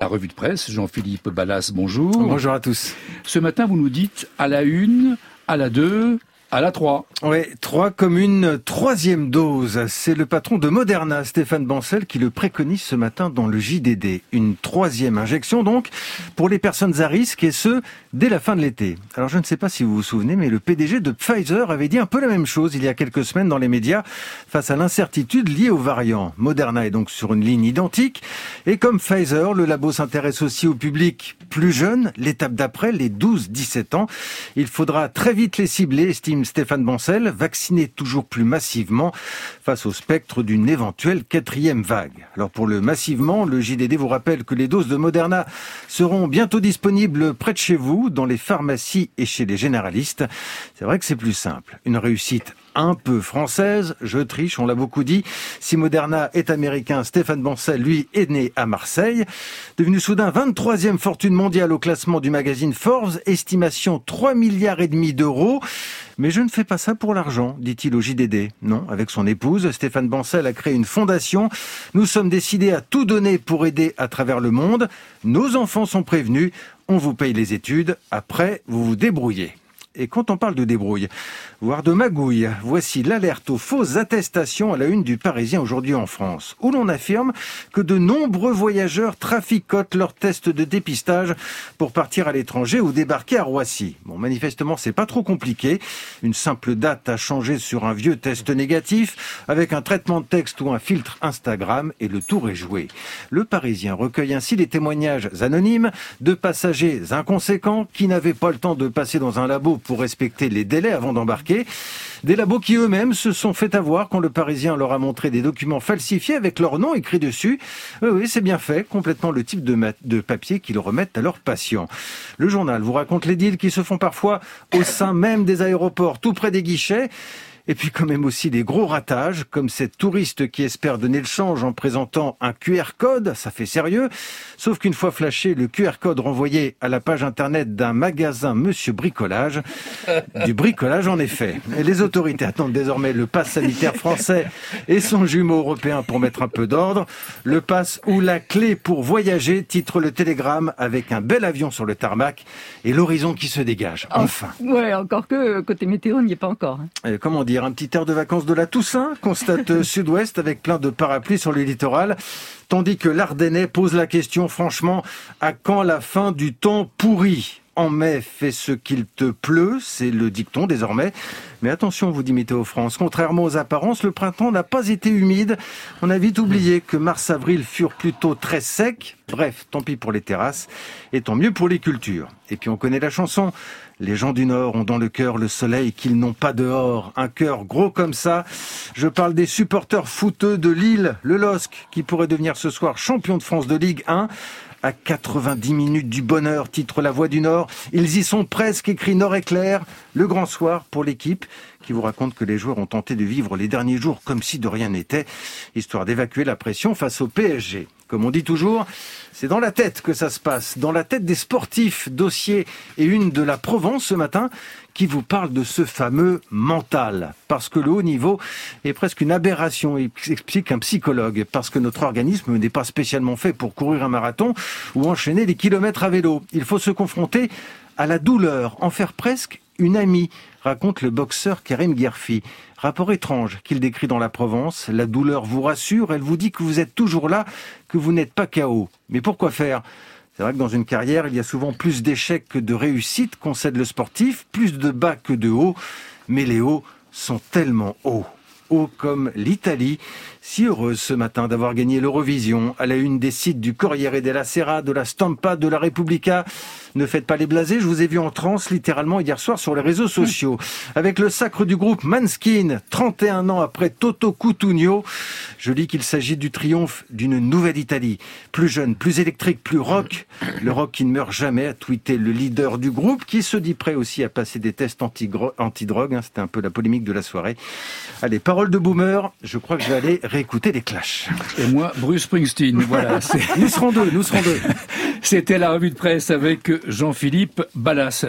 La revue de presse, Jean-Philippe Ballas, bonjour. Bonjour à tous. Ce matin, vous nous dites à la 1, à la 2, à la 3. Oui, 3 comme une troisième dose. C'est le patron de Moderna, Stéphane Bancel, qui le préconise ce matin dans le JDD. Une 3e injection donc pour les personnes à risque et ce, dès la fin de l'été. Alors je ne sais pas si vous vous souvenez, mais le PDG de Pfizer avait dit un peu la même chose il y a quelques semaines dans les médias face à l'incertitude liée aux variants. Moderna est donc sur une ligne identique. Et comme Pfizer, le labo s'intéresse aussi au public plus jeune, l'étape d'après, les 12-17 ans. Il faudra très vite les cibler, estime Stéphane Bancel, vacciner toujours plus massivement face au spectre d'une éventuelle 4e vague. Alors pour le massivement, le JDD vous rappelle que les doses de Moderna seront bientôt disponibles près de chez vous, dans les pharmacies et chez les généralistes. C'est vrai que c'est plus simple. Une réussite un peu française, je triche, on l'a beaucoup dit. Si Moderna est américain, Stéphane Bancel, lui, est né à Marseille. Devenu soudain 23e fortune mondiale au classement du magazine Forbes, estimation 3,5 milliards d'euros. Mais je ne fais pas ça pour l'argent, dit-il au JDD. Non, avec son épouse, Stéphane Bancel a créé une fondation. Nous sommes décidés à tout donner pour aider à travers le monde. Nos enfants sont prévenus. On vous paye les études. Après, vous vous débrouillez. Et quand on parle de débrouille, voire de magouille, voici l'alerte aux fausses attestations à la une du Parisien aujourd'hui en France, où l'on affirme que de nombreux voyageurs traficotent leurs tests de dépistage pour partir à l'étranger ou débarquer à Roissy. Bon, manifestement, c'est pas trop compliqué. Une simple date à changer sur un vieux test négatif, avec un traitement de texte ou un filtre Instagram, et le tour est joué. Le Parisien recueille ainsi les témoignages anonymes de passagers inconséquents qui n'avaient pas le temps de passer dans un labo pour respecter les délais avant d'embarquer. Des labos qui eux-mêmes se sont fait avoir quand le Parisien leur a montré des documents falsifiés avec leur nom écrit dessus. Oui, c'est bien fait, complètement le type de papier qu'ils remettent à leurs patients. Le journal vous raconte les deals qui se font parfois au sein même des aéroports, tout près des guichets. Et puis quand même aussi des gros ratages, comme cette touriste qui espère donner le change en présentant un QR code, ça fait sérieux. Sauf qu'une fois flashé, le QR code renvoyé à la page internet d'un magasin Monsieur Bricolage. Du bricolage en effet. Et les autorités attendent désormais le pass sanitaire français et son jumeau européen pour mettre un peu d'ordre. Le pass ou la clé pour voyager, titre le Télégramme, avec un bel avion sur le tarmac et l'horizon qui se dégage. Enfin. Ouais, encore que côté météo, on n'y est pas encore. Comment dire, un petit air de vacances de la Toussaint, constate Sud-Ouest avec plein de parapluies sur le littoral, tandis que l'Ardennais pose la question franchement, à quand la fin du temps pourri ? En mai, fais ce qu'il te pleut, c'est le dicton désormais. Mais attention, vous dit Météo France, contrairement aux apparences, le printemps n'a pas été humide. On a vite oublié que mars-avril furent plutôt très secs. Bref, tant pis pour les terrasses et tant mieux pour les cultures. Et puis on connaît la chanson. Les gens du Nord ont dans le cœur le soleil qu'ils n'ont pas dehors. Un cœur gros comme ça. Je parle des supporters footeux de Lille, le LOSC, qui pourrait devenir ce soir champion de France de Ligue 1. À 90 minutes du bonheur, titre La Voix du Nord. Ils y sont presque, écrit Nord Éclair. Le grand soir pour l'équipe qui vous raconte que les joueurs ont tenté de vivre les derniers jours comme si de rien n'était, histoire d'évacuer la pression face au PSG. Comme on dit toujours, c'est dans la tête que ça se passe, dans la tête des sportifs. Dossier et une de la Provence ce matin qui vous parle de ce fameux mental. Parce que le haut niveau est presque une aberration, explique un psychologue. Parce que notre organisme n'est pas spécialement fait pour courir un marathon ou enchaîner les kilomètres à vélo. Il faut se confronter à la douleur, en faire presque une amie, raconte le boxeur Karim Guerfi. Rapport étrange qu'il décrit dans la Provence. La douleur vous rassure, elle vous dit que vous êtes toujours là, que vous n'êtes pas KO. Mais pourquoi faire ? C'est vrai que dans une carrière, il y a souvent plus d'échecs que de réussites, concède le sportif, plus de bas que de hauts, mais les hauts sont tellement hauts. Hauts comme l'Italie, si heureuse ce matin d'avoir gagné l'Eurovision, à la une des sites du Corriere della Sera, de la Stampa, de la Repubblica. Ne faites pas les blasés, je vous ai vu en transe littéralement hier soir sur les réseaux sociaux. Avec le sacre du groupe Måneskin, 31 ans après Toto Cutugno, je lis qu'il s'agit du triomphe d'une nouvelle Italie. Plus jeune, plus électrique, plus rock. Le rock qui ne meurt jamais, a tweeté le leader du groupe, qui se dit prêt aussi à passer des tests anti-drogue. C'était un peu la polémique de la soirée. Allez, parole de boomer, je crois que je vais aller réécouter les Clash. Et moi, Bruce Springsteen, voilà. Nous serons deux. C'était la revue de presse avec Jean-Philippe Ballas.